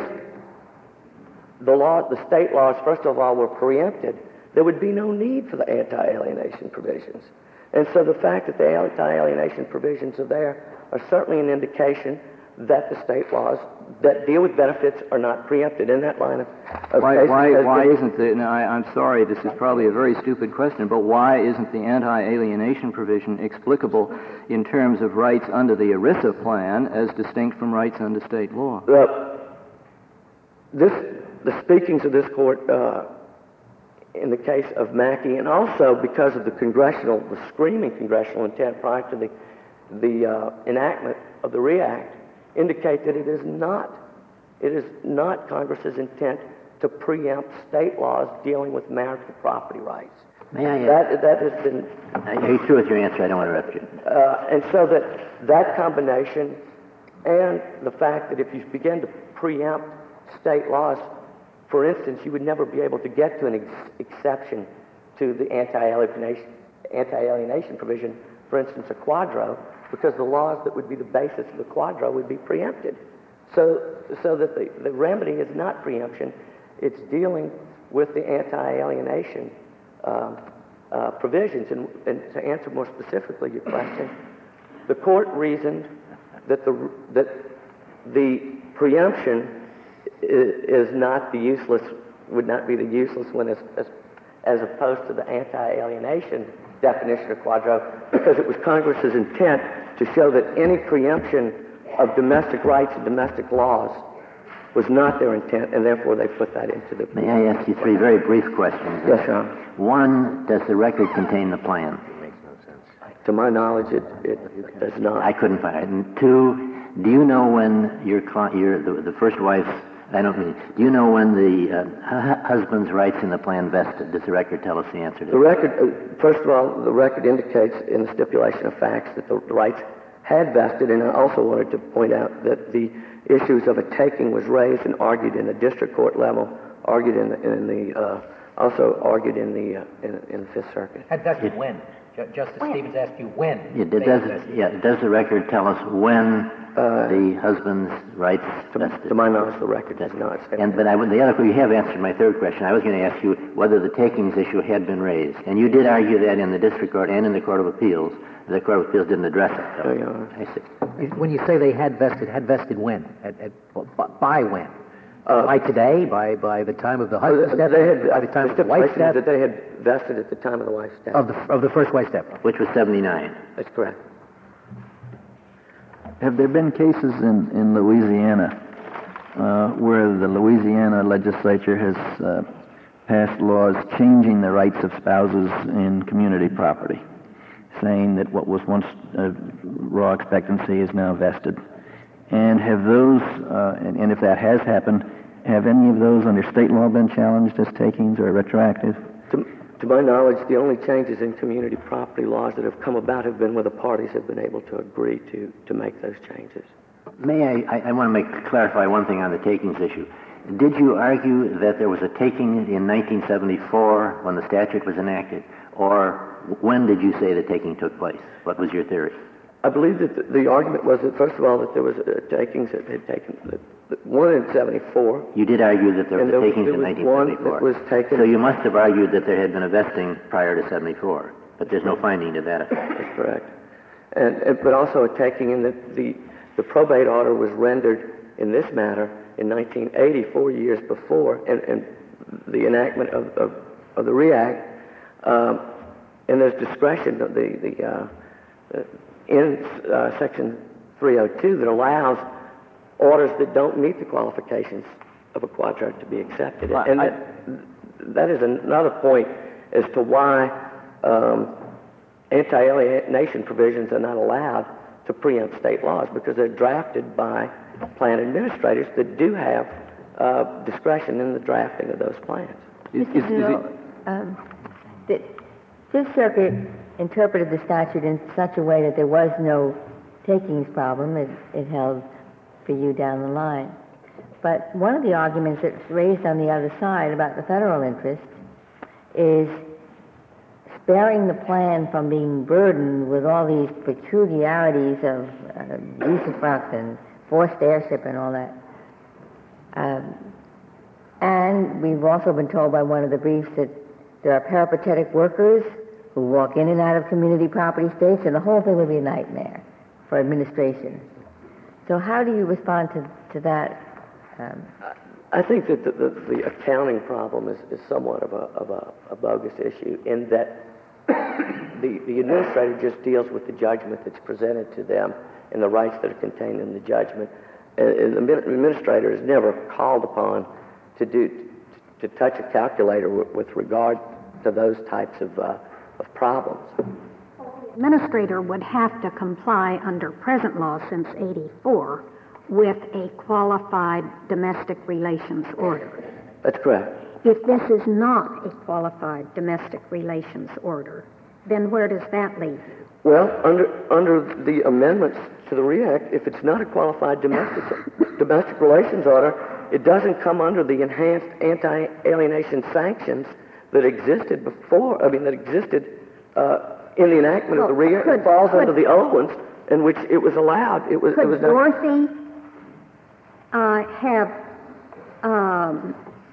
the law, the state laws, first of all, were preempted, there would be no need for the anti-alienation provisions. And so the fact that the anti-alienation provisions are there are certainly an indication that the state laws that deal with benefits are not preempted in that line of, of Why, cases. why, has why been- isn't the, now I, I'm sorry, this is probably a very stupid question, but why isn't the anti-alienation provision explicable in terms of rights under the ERISA plan as distinct from rights under state law? Uh, this, the speakings of this court uh, in the case of Mackey, and also because of the congressional, the screaming congressional intent prior to the, the uh, enactment of the REACT, indicate that it is not, it is not Congress's intent to preempt state laws dealing with marital property rights. May I? Uh, that that has been. Are you through with your answer? I don't want to interrupt you. Uh, and so that that combination, and the fact that if you begin to preempt state laws, for instance, you would never be able to get to an ex- exception to the anti-alienation, anti-alienation provision, for instance, a quadro, because the laws that would be the basis of the quadro would be preempted. So, so that the, the remedy is not preemption, it's dealing with the anti-alienation um, uh, provisions. And, and to answer more specifically your question, the court reasoned that the, that the preemption is not the useless, would not be the useless one as, as, as opposed to the anti-alienation definition of quadro, because it was Congress's intent to show that any preemption of domestic rights and domestic laws was not their intent, and therefore they put that into the... May I ask you three very brief questions? Yes, Your Honor. One, does the record contain the plan? To my knowledge, it, it does not. I couldn't find it. And two, do you know when your, cli- your the, the first wife's, I don't mean, do you know when the uh, hu- husband's rights in the plan vested? Does the record tell us the answer to that? The record, uh, first of all, the record indicates in the stipulation of facts that the rights had vested, and I also wanted to point out that the issues of a taking was raised and argued in the district court level, argued in the, in the uh, also argued in the uh, in, in the Fifth Circuit. Had vested when? Ju- Justice when? Stevens asked you when. Yeah, does, yeah, does the record tell us when uh, the husband's rights to, vested? To my knowledge, the record does not. And but I, the other, you have answered my third question. I was going to ask you whether the takings issue had been raised, and you did argue that in the district court and in the Court of Appeals. The Court of Appeals didn't address it. So. Oh, yeah. I see. When you say they had vested, had vested when? At, at, by when? Uh, by today? By by the time of the husband's death? They had, by the time the of the wife's death? that they had vested at the time of the wife's death. Of the of the first wife's death, which was seventy-nine. That's correct. Have there been cases in in Louisiana uh, where the Louisiana legislature has uh, passed laws changing the rights of spouses in community property, saying that what was once uh, raw expectancy is now vested? And have those, uh, and, and if that has happened, have any of those under state law been challenged as takings or retroactive? To, to my knowledge, the only changes in community property laws that have come about have been where the parties have been able to agree to, to make those changes. May I, I, I want to make clarify one thing on the takings issue. Did you argue that there was a taking in nineteen seventy-four when the statute was enacted, or when did you say the taking took place? What was your theory? I believe that the, the argument was that, first of all, that there was uh, takings that had taken, that, that one in seventy-four. You did argue that there were takings in nineteen seventy-four. One that was taken. So you must have argued that there had been a vesting prior to seventy-four, but there's no finding to that effect. That's correct. And, and but also a taking in that the, the probate order was rendered in this matter in nineteen eighty, four years before, and, and the enactment of, of, of the REACT. Um, and there's discretion of the, the uh, uh, in uh, Section three oh two that allows orders that don't meet the qualifications of a quadro to be accepted. Well, and I, that, that is another point as to why um, anti-alienation provisions are not allowed to preempt state laws, because they're drafted by plan administrators that do have uh, discretion in the drafting of those plans. Is, is, is it, um, the Fifth Circuit interpreted the statute in such a way that there was no takings problem. It, it held for you down the line. But one of the arguments that's raised on the other side about the federal interest is sparing the plan from being burdened with all these peculiarities of uh, usufruct and forced heirship and all that. Um, and we've also been told by one of the briefs that there are peripatetic workers who walk in and out of community property states, and the whole thing would be a nightmare for administration. So how do you respond to, to that? Um, I think that the, the, the accounting problem is, is somewhat of a, of a, a bogus issue in that the, the administrator just deals with the judgment that's presented to them and the rights that are contained in the judgment. And, and the administrator is never called upon to do to touch a calculator with, with regard to those types of, uh, of problems. The administrator would have to comply under present law since eighty-four with a qualified domestic relations order. That's correct. If this is not a qualified domestic relations order, then where does that leave you? Well, under under the amendments to the R E A C, if it's not a qualified domestic domestic relations order, it doesn't come under the enhanced anti-alienation sanctions that existed before. I mean, that existed uh, in the enactment Well, of the R E A C. could- It falls could- under the old ones, in which it was allowed. It was. Could it was not, Dorothy uh, have um,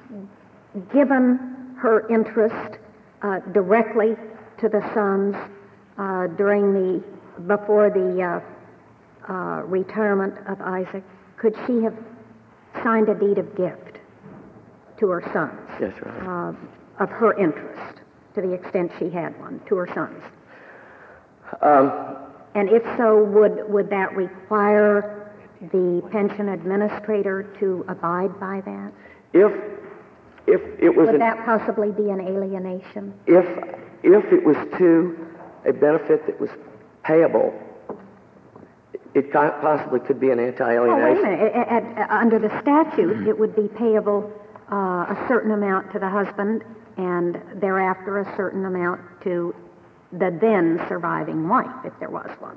given her interest uh, directly to the sons uh, during the before the uh, uh, retirement of Isaac? Could she have signed a deed of gift to her sons Yes, right. uh, of her interest, to the extent she had one, to her sons? Um, And if so, would would that require the pension administrator to abide by that? if if it was Would an, that possibly be an alienation? if if it was to a benefit that was payable, it co- possibly could be an Oh, anti-alienation. wait a minute. A- a- a- under the statute, it would be payable uh, a certain amount to the husband and thereafter a certain amount to the then surviving wife, if there was one.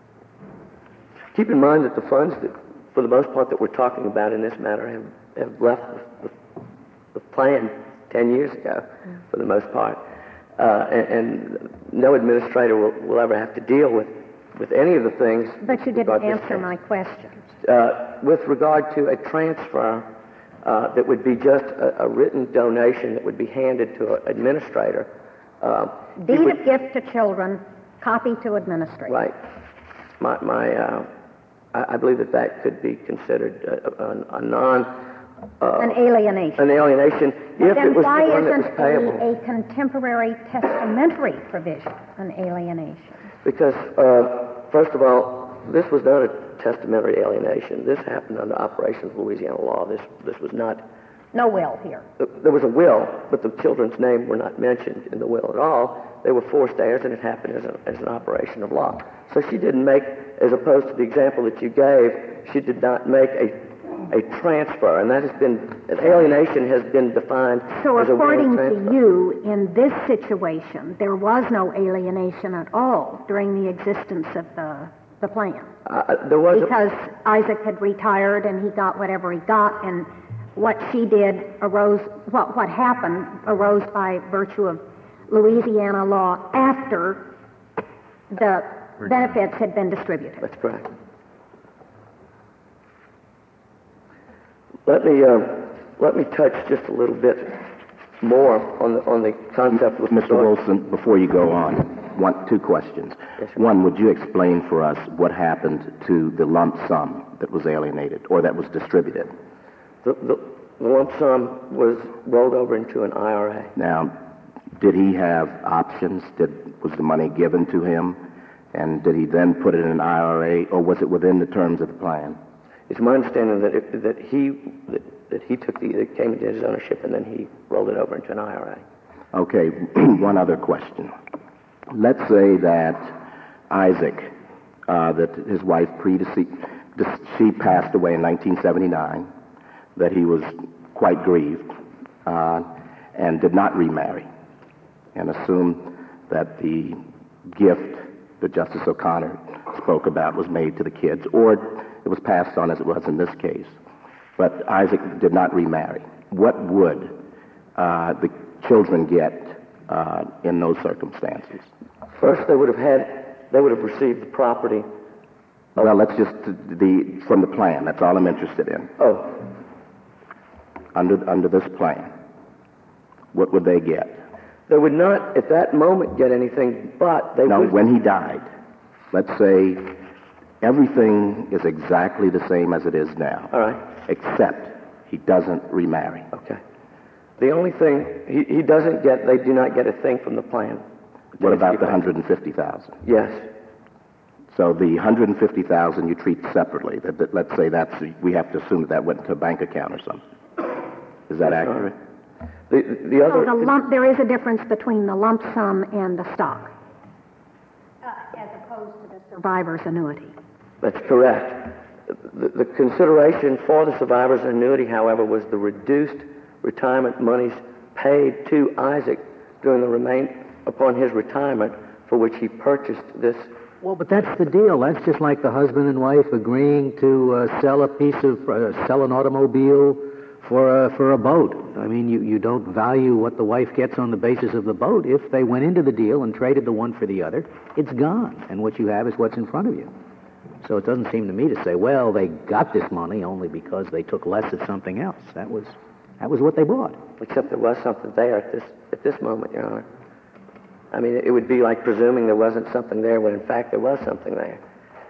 Keep in mind that the funds that, for the most part, that we're talking about in this matter have, have left the, the plan ten years ago, for the most part. Uh, and, and no administrator will, will ever have to deal with, with any of the things. But you didn't regard this answer case. my question. Uh, with regard to a transfer uh, that would be just a, a written donation that would be handed to an administrator. Uh, he Deed would- of gift to children, copy to administrator. Right. My, my, uh, I, I believe that that could be considered a, a, a non... Uh, An alienation. An alienation, But if then it was why the one that isn't was payable. a, a contemporary testamentary provision an alienation? Because, uh, first of all, this was not a testamentary alienation. This happened under operation of Louisiana law. This, this was not... No will here. There was a will, but the children's name were not mentioned in the will at all. They were forced heirs, and it happened as, a, as an operation of law. So she didn't make, as opposed to the example that you gave, she did not make a, a transfer, and that has been, an alienation has been defined So as a will according transfer. to you, in this situation, there was no alienation at all during the existence of the, the plan? Uh, there was Because Isaac had retired and he got whatever he got, and what she did arose, what, what happened arose by virtue of Louisiana law after the benefits had been distributed. That's correct. Let me uh, let me touch just a little bit more on the on the concept of Mister Wilson, before you go on, one, two questions. Yes, sir. One, would you explain for us what happened to the lump sum that was alienated or that was distributed? The, the, the lump sum was rolled over into an I R A. Now, did he have options? Did was the money given to him, and did he then put it in an I R A, or was it within the terms of the plan? It's my understanding that it, that he that, that he took the it came into his ownership and then he rolled it over into an I R A. Okay, one other question. Let's say that Isaac, uh, that his wife predeceased, she passed away in nineteen seventy-nine, that he was quite grieved uh, and did not remarry, and assumed that the gift that Justice O'Connor spoke about was made to the kids, or it was passed on as it was in this case. But Isaac did not remarry. What would uh, the children get uh, in those circumstances? First, they would have had they would have received the property. Well, let's just the from the plan. That's all I'm interested in. Oh, Under under this plan, what would they get? they would not at that moment get anything, but they Now, would. when he died, let's say everything is exactly the same as it is now, All right. except he doesn't remarry. Okay. The only thing he, he doesn't get, they do not get a thing from the plan. What about the one hundred fifty thousand? Yes. So the one hundred fifty thousand you treat separately. That, that, let's say that's we have to assume that that went into a bank account or something. Is that That's accurate? right. The, the other... So the lump, there is a difference between the lump sum and the stock, uh, as opposed to the survivor's annuity. That's correct. The, the consideration for the survivor's annuity, however, was the reduced retirement monies paid to Isaac during the remain upon his retirement, for which he purchased this. Well, but that's the deal. That's just like the husband and wife agreeing to uh, sell a piece of, uh, sell an automobile for a, for a boat. I mean, you, you don't value what the wife gets on the basis of the boat. If they went into the deal and traded the one for the other, it's gone. And what you have is what's in front of you. So it doesn't seem to me to say, well, they got this money only because they took less of something else. That was, that was what they bought. Except there was something there at this, at this moment, Your Honor. I mean, it would be like presuming there wasn't something there when in fact there was something there.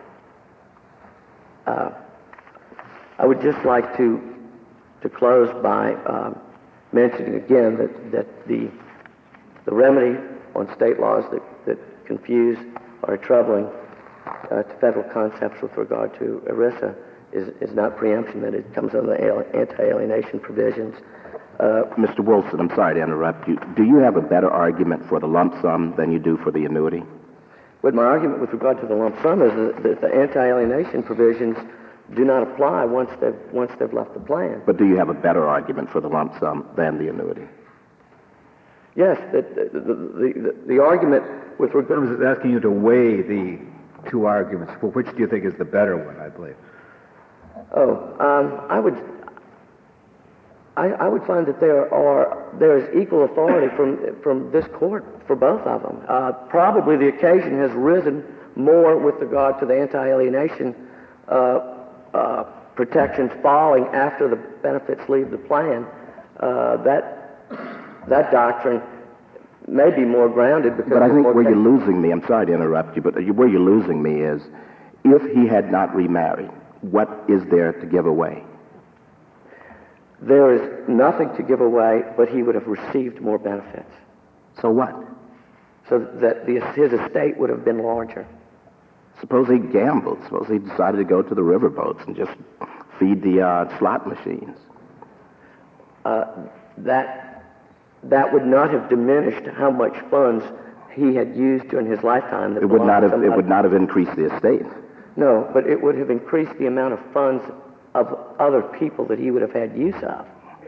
Uh, I would just like to to close by uh, mentioning again that, that the the remedy on state laws that, that confuse or are troubling uh, to federal concepts with regard to ERISA is, is not preemption, that it comes under the anti-alienation provisions. Uh, Mister Wilson, I'm sorry to interrupt you. Do you have a better argument for the lump sum than you do for the annuity? But my argument with regard to the lump sum is that, that the anti-alienation provisions do not apply once they've, once they've left the plan. But do you have a better argument for the lump sum than the annuity? Yes, the, the, the, the, the argument with regard... I was asking you to weigh the two arguments. Well, which do you think is the better one, I believe? Oh, um, I would... I, I would find that there are there is equal authority from from this court for both of them. Uh, probably the occasion has risen more with regard to the anti-alienation uh, uh, protections falling after the benefits leave the plan. Uh, that that doctrine may be more grounded because. But I think where cases. you're losing me, I'm sorry to interrupt you, but where you're losing me is, if he had not remarried, what is there to give away? There is nothing to give away, but he would have received more benefits. So what? So that the, his estate would have been larger. Suppose he gambled. Suppose he decided to go to the riverboats and just feed the uh, slot machines. Uh, that that would not have diminished how much funds he had used during his lifetime. That it would not have. Somebody. It would not have increased the estate. No, but it would have increased the amount of funds of other people that he would have had use of.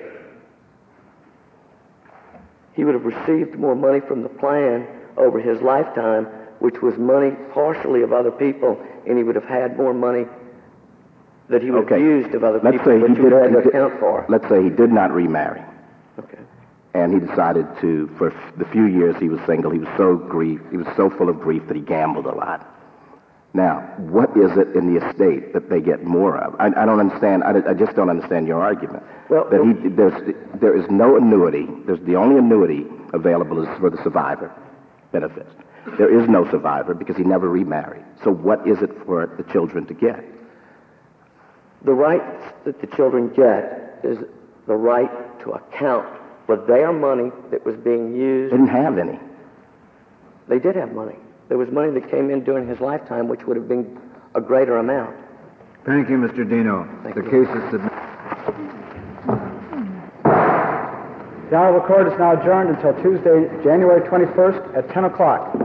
He would have received more money from the plan over his lifetime, which was money partially of other people, and he would have had more money that he would okay. have used of other let's people, say which he he would did, have had to did, account for. Let's say he did not remarry. Okay. And he decided to, for the few years he was single, he was so grief, he was so full of grief that he gambled a lot. Now, what is it in the estate that they get more of? I, I don't understand. I, I just don't understand your argument. Well, that he, there's, there is no annuity. There's the only annuity available is for the survivor benefits. There is no survivor because he never remarried. So what is it for the children to get? The rights that the children get is the right to account for their money that was being used. They didn't have any. They did have money. There was money that came in during his lifetime, which would have been a greater amount. Thank you, Mister Dino. Thank the you. case is submitted. The Honorable Court is now adjourned until Tuesday, January twenty-first at ten o'clock.